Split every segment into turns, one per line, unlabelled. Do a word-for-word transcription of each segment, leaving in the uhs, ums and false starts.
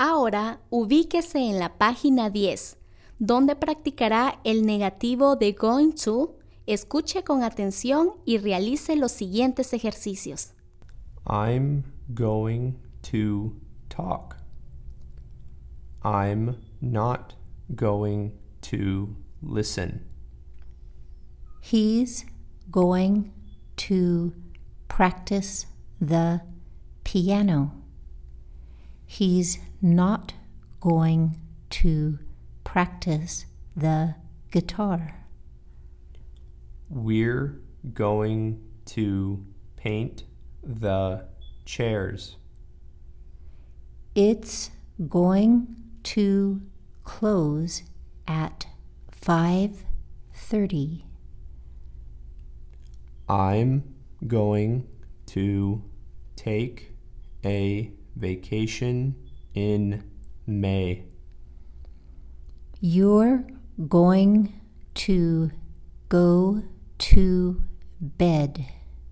Ahora, ubíquese en la página diez, donde practicará el negativo de going to. Escuche con atención y realice los siguientes ejercicios.
I'm going to talk. I'm not going to listen.
He's going to practice the piano. He's not going to practice the guitar.
We're going to paint the chairs.
It's going to close at five thirty.
I'm going to take a vacation in May.
You're going to go to bed.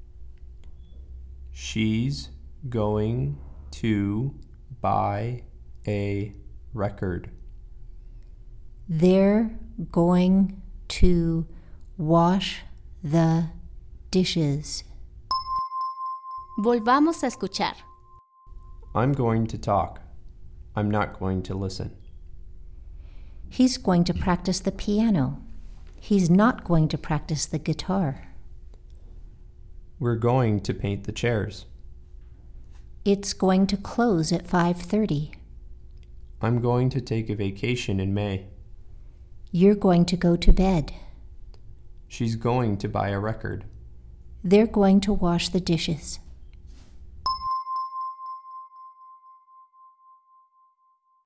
She's going to buy a record.
They're going to wash the dishes.
Volvamos a escuchar.
I'm going to talk. I'm not going to listen.
He's going to practice the piano. He's not going to practice the guitar.
We're going to paint the chairs.
It's going to close at five thirty.
I'm going to take a vacation in May.
You're going to go to bed.
She's going to buy a record.
They're going to wash the dishes.